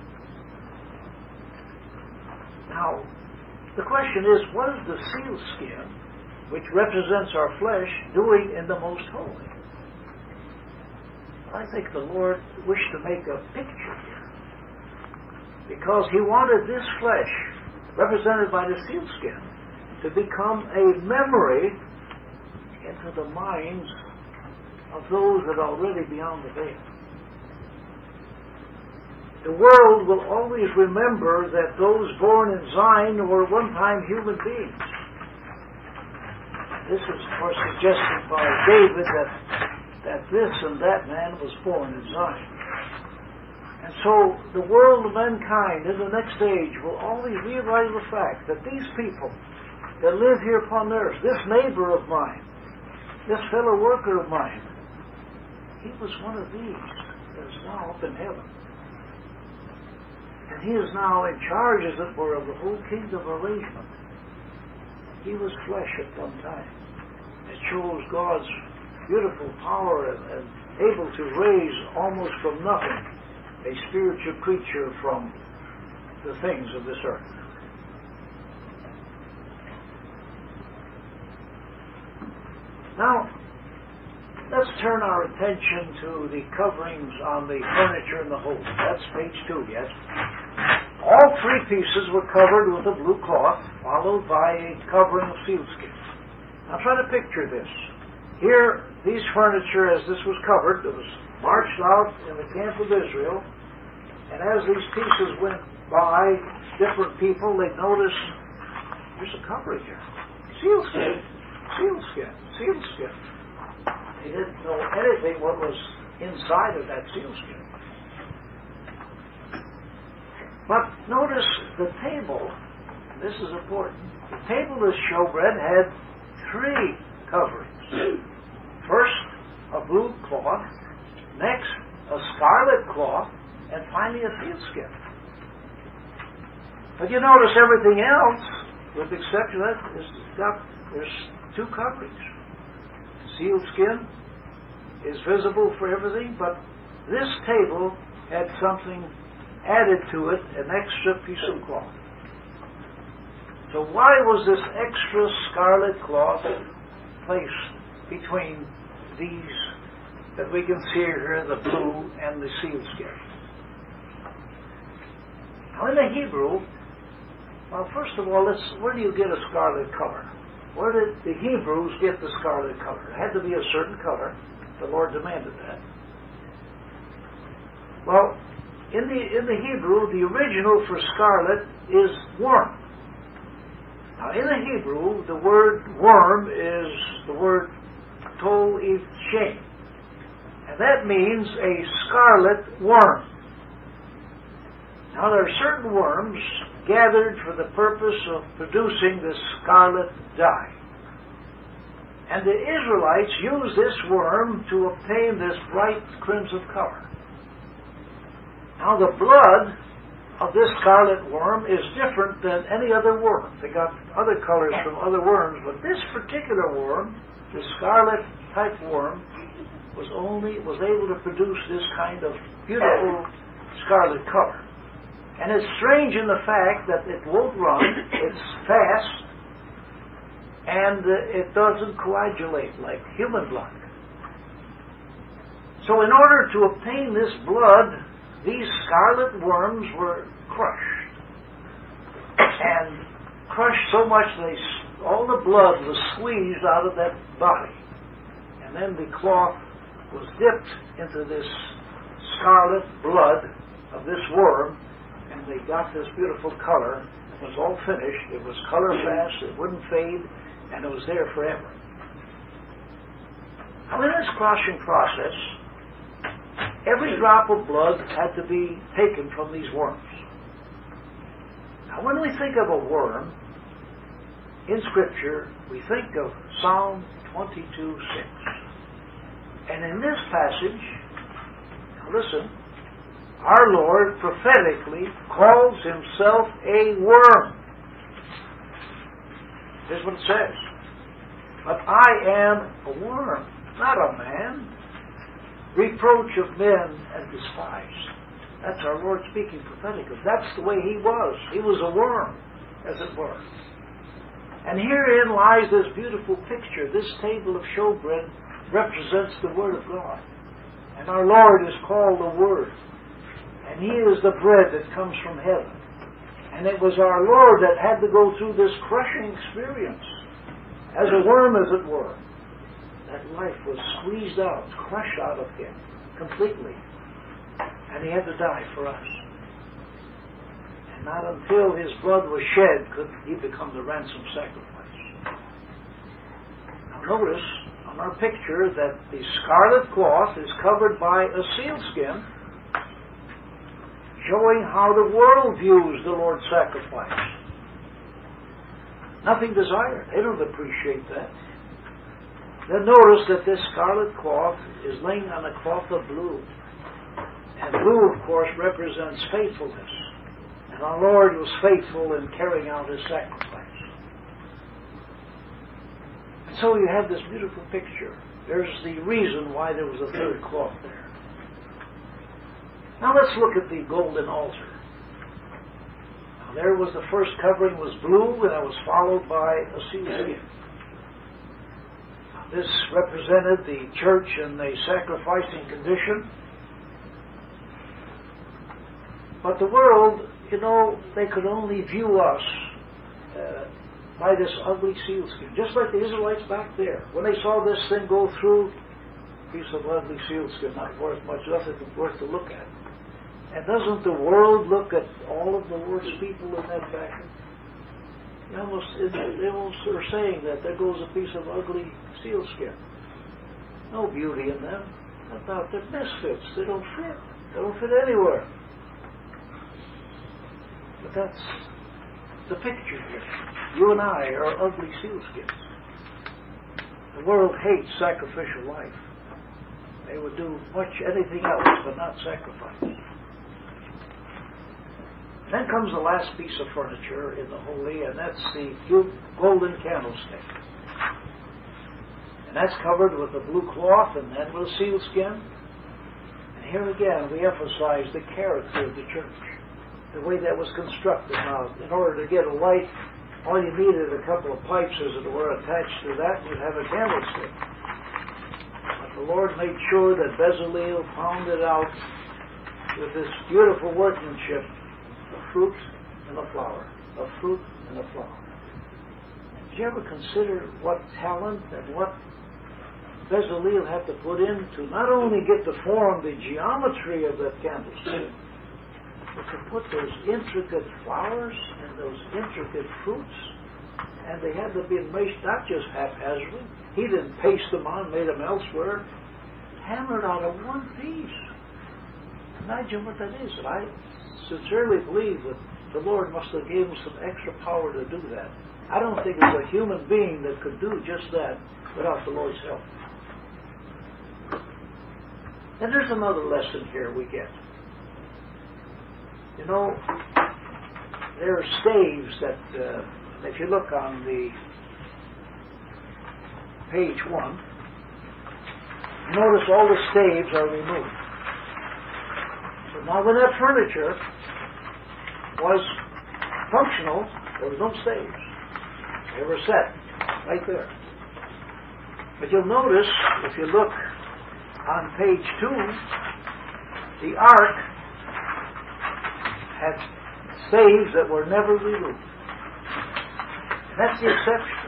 C: Now, the question is, what is the sealskin, which represents our flesh, doing in the Most Holy? I think the Lord wished to make a picture here, because He wanted this flesh, represented by the sealskin, to become a memory into the minds of those that are already beyond the veil. The world will always remember that those born in Zion were one time human beings. This is, of course, suggested by David that that this and that man was born in Zion. And so the world of mankind in the next age will always realize the fact that these people that live here upon earth, this neighbor of mine, this fellow worker of mine, he was one of these that is now up in heaven. And he is now in charge, as it were, of the whole kingdom arrangement. He was flesh at one time. It shows God's beautiful power and, and able to raise almost from nothing a spiritual creature from the things of this earth. Now, let's turn our attention to the coverings on the furniture in the home. That's page two, yes? All three pieces were covered with a blue cloth, followed by a covering of sealskin. Now try to picture this. Here, these furniture, as this was covered, it was marched out in the camp of Israel, and as these pieces went by different people, they'd notice, there's a covering here. Sealskin, sealskin, sealskin. They didn't know anything what was inside of that sealskin. But notice the table, this is important, the table of showbread had three coverings. First, a blue cloth, next, a scarlet cloth, and finally a sealskin. But you notice everything else, with the exception of that, is got, there's two coverings. Sealskin is visible for everything, but this table had something added to it, an extra piece of cloth. So why was this extra scarlet cloth placed between these that we can see here, the blue and the sealskin? Now in the Hebrew, well, first of all, let's, where do you get a scarlet color? Where did the Hebrews get the scarlet color? It had to be a certain color. The Lord demanded that. Well, in the in the Hebrew, the original for scarlet is worm. Now, in the Hebrew, the word worm is the word tol if shem, and that means a scarlet worm. Now, there are certain worms gathered for the purpose of producing this scarlet dye. And the Israelites used this worm to obtain this bright crimson color. Now, the blood of this scarlet worm is different than any other worm. They got other colors from other worms, but this particular worm, the scarlet type worm, was only was able to produce this kind of beautiful scarlet color. And it's strange in the fact that it won't run, it's fast, and uh, it doesn't coagulate like human blood. So in order to obtain this blood, these scarlet worms were crushed. And crushed so much they all the blood was squeezed out of that body. And then the cloth was dipped into this scarlet blood of this worm, and they got this beautiful color. It was all finished. It was color fast. It wouldn't fade, and it was there forever. Now, in this crushing process, every drop of blood had to be taken from these worms. Now, when we think of a worm in Scripture, we think of Psalm twenty-two six. And in this passage, now listen, our Lord prophetically calls himself a worm. Here's what it says. But I am a worm, not a man. Reproach of men and despise. That's our Lord speaking prophetically. That's the way he was. He was a worm, as it were. And herein lies this beautiful picture. This table of showbread represents the Word of God. And our Lord is called the Word. And he is the bread that comes from heaven. And it was our Lord that had to go through this crushing experience, as a worm, as it were. That life was squeezed out, crushed out of him completely. And he had to die for us. And not until his blood was shed could he become the ransom sacrifice. Now notice on our picture that the scarlet cloth is covered by a sealskin, showing how the world views the Lord's sacrifice. Nothing desired. They don't appreciate that. Then notice that this scarlet cloth is laying on a cloth of blue. And blue, of course, represents faithfulness. And our Lord was faithful in carrying out his sacrifice. And so you have this beautiful picture. There's the reason why there was a third cloth there. Now let's look at the golden altar. Now there was the first covering was blue, and it was followed by a sealskin. This represented the church in a sacrificing condition. But the world, you know, they could only view us uh, by this ugly sealskin. Just like the Israelites back there. When they saw this thing go through, a piece of ugly sealskin, not worth much, nothing worth to look at. And doesn't the world look at all of the Lord's people in that fashion? They almost, they almost are saying that there goes a piece of ugly sealskin. No beauty in them. I thought they're misfits. They don't fit. They don't fit anywhere. But that's the picture here. You and I are ugly sealskins. The world hates sacrificial life. They would do much anything else but not sacrifice. Then comes the last piece of furniture in the holy, and that's the golden candlestick. And that's covered with a blue cloth and then with a sealskin. And here again we emphasize the character of the church, the way that was constructed. Now, in order to get a light, all you needed a couple of pipes, as it were, attached to that, and you'd have a candlestick. But the Lord made sure that Bezalel found it out with this beautiful workmanship. A fruit and a flower. A fruit and a flower. Did you ever consider what talent and what Bezalel had to put in to not only get to form the geometry of that candlestick, but to put those intricate flowers and those intricate fruits, and they had to be made not just haphazardly. He didn't paste them on, made them elsewhere. Hammered out of one piece. Imagine what that is. And I sincerely believe that the Lord must have given him some extra power to do that. I don't think there's a human being that could do just that without the Lord's help. And there's another lesson here we get. You know, there are staves that, uh, if you look on the page one, you notice all the staves are removed. So now when that furniture was functional, there was no staves. They were set right there. But you'll notice, if you look on page two, the ark had staves that were never removed. And that's the exception.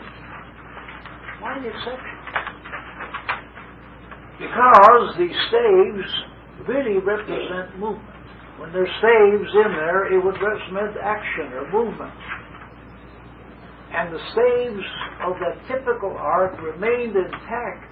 C: Why the exception? Because these staves really represent movement. When there's staves in there, it would represent action or movement. And the staves of that typical ark remained intact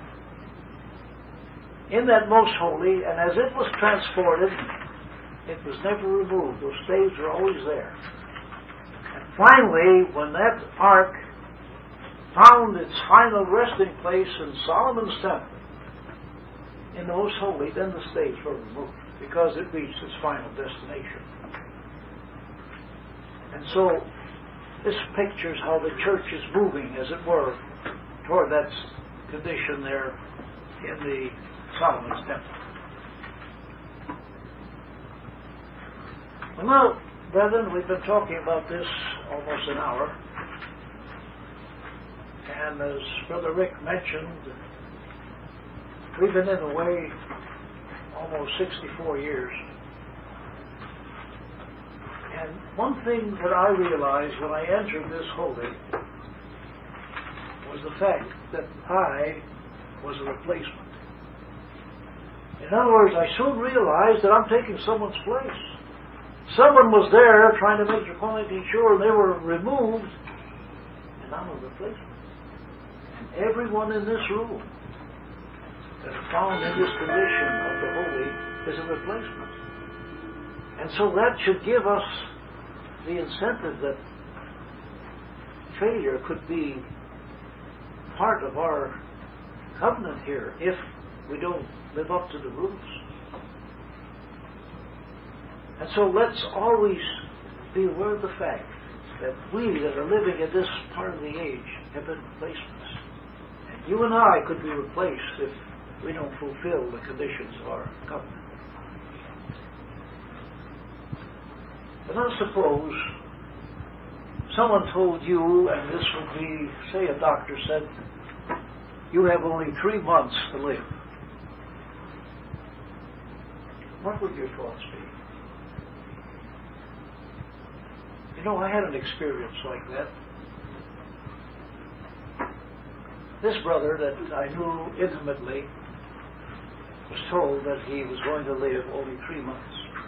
C: in that most holy, and as it was transported, it was never removed. Those staves were always there. And finally, when that ark found its final resting place in Solomon's temple, in the most holy, then the staves were removed, because it reached its final destination. And so, this pictures how the church is moving, as it were, toward that condition there in the Solomon's temple. Well, now, brethren, we've been talking about this almost an hour. And as Brother Rick mentioned, we've been in the way almost sixty-four years. And one thing that I realized when I entered this holy was the fact that I was a replacement. In other words, I soon realized that I'm taking someone's place. Someone was there trying to make the quality sure they were removed, and I'm a replacement. And everyone in this room that is found in this condition of the holy is a replacement. And so that should give us the incentive that failure could be part of our covenant here if we don't live up to the rules. And so let's always be aware of the fact that we that are living in this part of the age have been replacements. And you and I could be replaced if we don't fulfill the conditions of our covenant. But now suppose someone told you, and this would be, say a doctor said, you have only three months to live. What would your thoughts be? You know, I had an experience like that. This brother that I knew intimately was told that he was going to live only three months.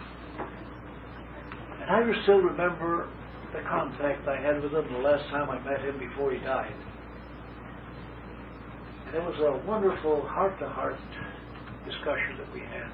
C: And I still remember the contact I had with him the last time I met him before he died. And it was a wonderful heart-to-heart discussion that we had.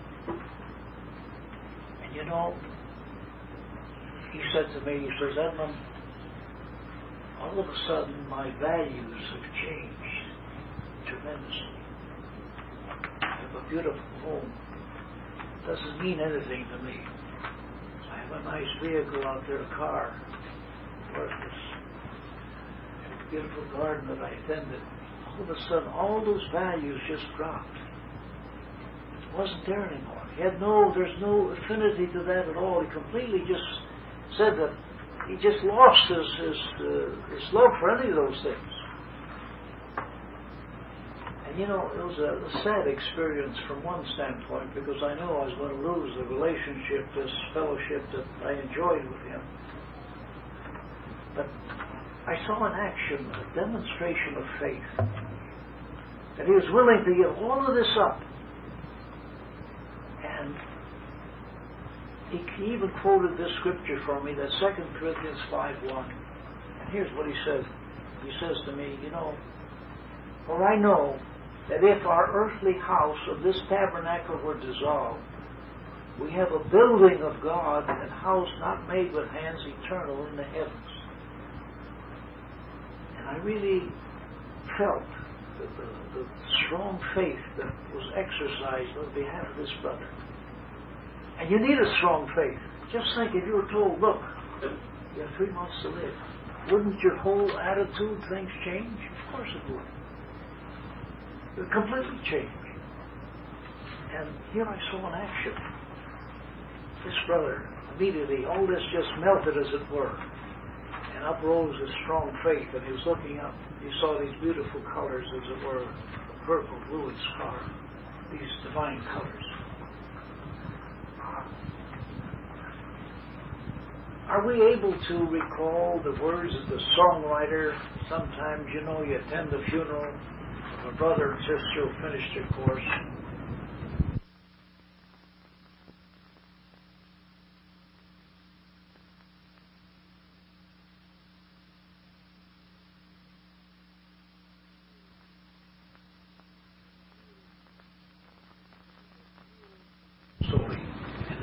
C: And you know, he said to me, he says, Edmund, all of a sudden my values have changed tremendously. I have a beautiful home. It doesn't mean anything to me. I have a nice vehicle out there, a car, worthless. I have a beautiful garden that I tended. All of a sudden, all those values just dropped. It wasn't there anymore. He had no, there's no affinity to that at all. He completely just said that he just lost his his, uh, his love for any of those things. And you know, it was a, a sad experience from one standpoint, because I knew I was going to lose the relationship, this fellowship that I enjoyed with him. But I saw an action, a demonstration of faith, that he was willing to give all of this up. And he even quoted this scripture for me, that Second Corinthians five one. And here's what he says. He says to me, you know, for I know that if our earthly house of this tabernacle were dissolved, we have a building of God, and house not made with hands, eternal in the heavens. And I really felt the, the, the strong faith that was exercised on behalf of this brother. And you need a strong faith. Just think, if you were told, look, you have three months to live, wouldn't your whole attitude, things change? Of course it would. It would completely change. And here I saw an action. This brother, immediately, all this just melted, as it were. And up rose his strong faith, and he was looking up. He saw these beautiful colors, as it were, purple, blue, and scarlet. These divine colors. Are we able to recall the words of the songwriter? Sometimes, you know, you attend the funeral of a brother and sister who finished their course.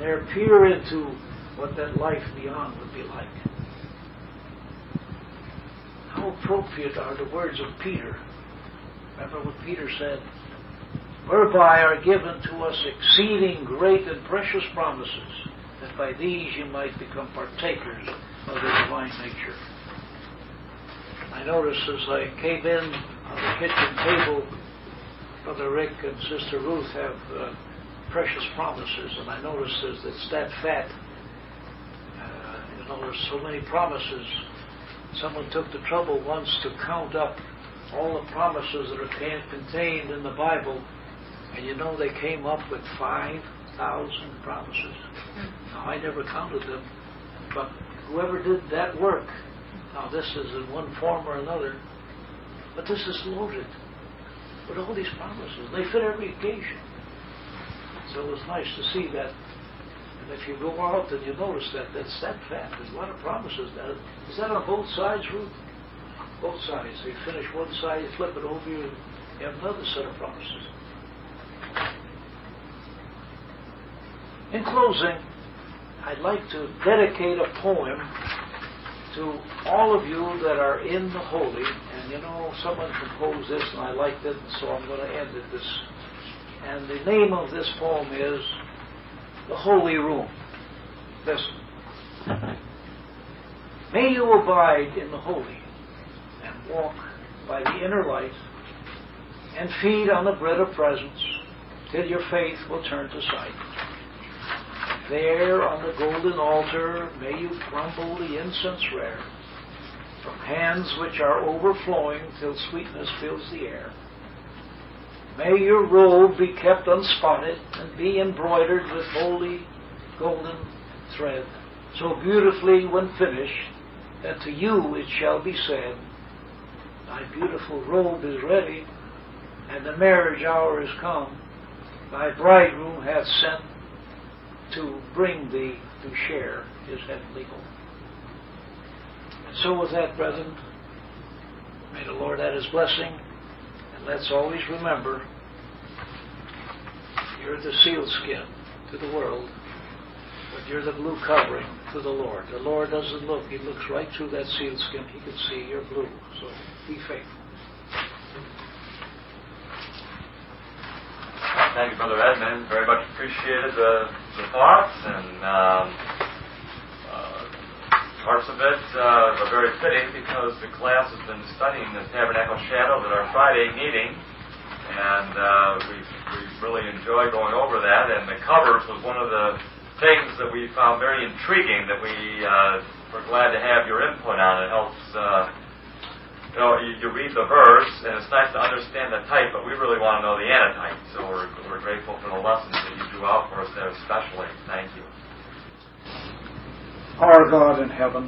C: there peer into what that life beyond would be like. How appropriate are the words of Peter. Remember what Peter said? Whereby are given to us exceeding great and precious promises, that by these you might become partakers of the divine nature. I noticed as I came in on the kitchen table, Brother Rick and Sister Ruth have uh, precious promises, and I noticed as it's that fat. Uh, you know, there's so many promises. Someone took the trouble once to count up all the promises that are contained in the Bible, and you know they came up with five thousand promises. Now, I never counted them, but whoever did that work, now this is in one form or another, but this is loaded with all these promises. They fit every occasion. So it was nice to see that. And if you go out and you notice that, that's that fat. There's a lot of promises. Now, is that on both sides, Ruth? Both sides. So you finish one side, you flip it over, you have another set of promises. In closing, I'd like to dedicate a poem to all of you that are in the Holy. And you know, someone composed this and I liked it, so I'm going to end it this. And the name of this poem is The Holy Room. Listen. May you abide in the holy and walk by the inner light and feed on the bread of presence till your faith will turn to sight. There on the golden altar may you crumble the incense rare from hands which are overflowing till sweetness fills the air. May your robe be kept unspotted and be embroidered with holy golden thread, so beautifully when finished that to you it shall be said, thy beautiful robe is ready, and the marriage hour is come. Thy bridegroom hath sent to bring thee to share his heavenly home. And so with that, brethren, may the Lord add his blessing. And let's always remember, you're the sealskin to the world, but you're the blue covering to the Lord. The Lord doesn't look. He looks right through that sealskin. He can see you're blue. So be faithful.
A: Thank you, Brother Edmund. Very much appreciated the, the thoughts, and um, uh, parts of it uh, are very fitting because the class has been studying the Tabernacle Shadows at our Friday meeting, and uh, we we really enjoyed going over that. And the covers was one of the things that we found very intriguing that we uh, were glad to have your input on. It helps. Uh, You know, you, you read the verse, and it's nice to understand the type, but we really want to know the antitype. So we're, we're grateful for the lessons that you drew out for us there especially. Thank you.
C: Our God in heaven,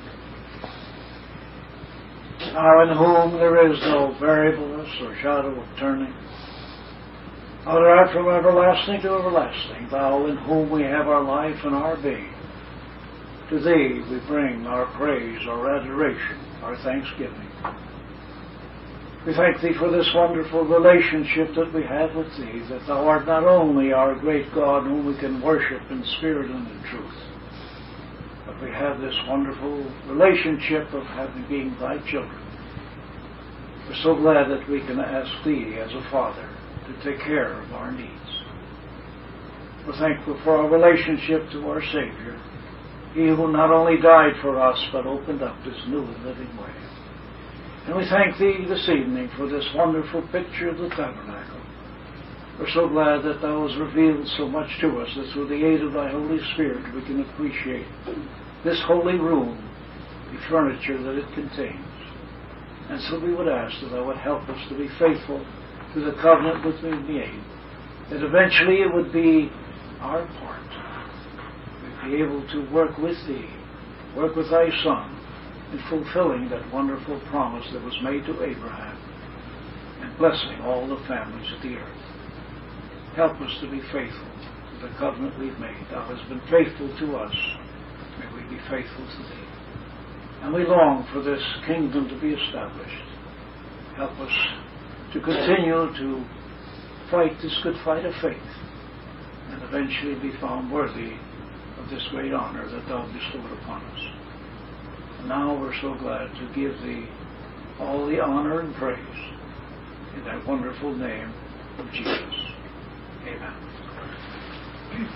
C: thou in whom there is no variableness or shadow of turning, thou art from everlasting to everlasting, thou in whom we have our life and our being. To thee we bring our praise, our adoration, our thanksgiving. We thank thee for this wonderful relationship that we have with thee, that thou art not only our great God whom we can worship in spirit and in truth, but we have this wonderful relationship of having being thy children. We're so glad that we can ask thee as a Father to take care of our needs. We're thankful for our relationship to our Savior, he who not only died for us, but opened up this new and living way. And we thank thee this evening for this wonderful picture of the tabernacle. We're so glad that thou hast revealed so much to us that through the aid of thy Holy Spirit we can appreciate this holy room, the furniture that it contains. And so we would ask that thou would help us to be faithful to the covenant that we made, that eventually it would be our part. We'd be able to work with thee, work with thy Son, in fulfilling that wonderful promise that was made to Abraham and blessing all the families of the earth. Help us to be faithful to the covenant we've made. Thou hast been faithful to us. May we be faithful to thee. And we long for this kingdom to be established. Help us to continue to fight this good fight of faith and eventually be found worthy of this great honor that thou bestowed upon us. And now we're so glad to give thee all the honor and praise in that wonderful name of Jesus. Amen.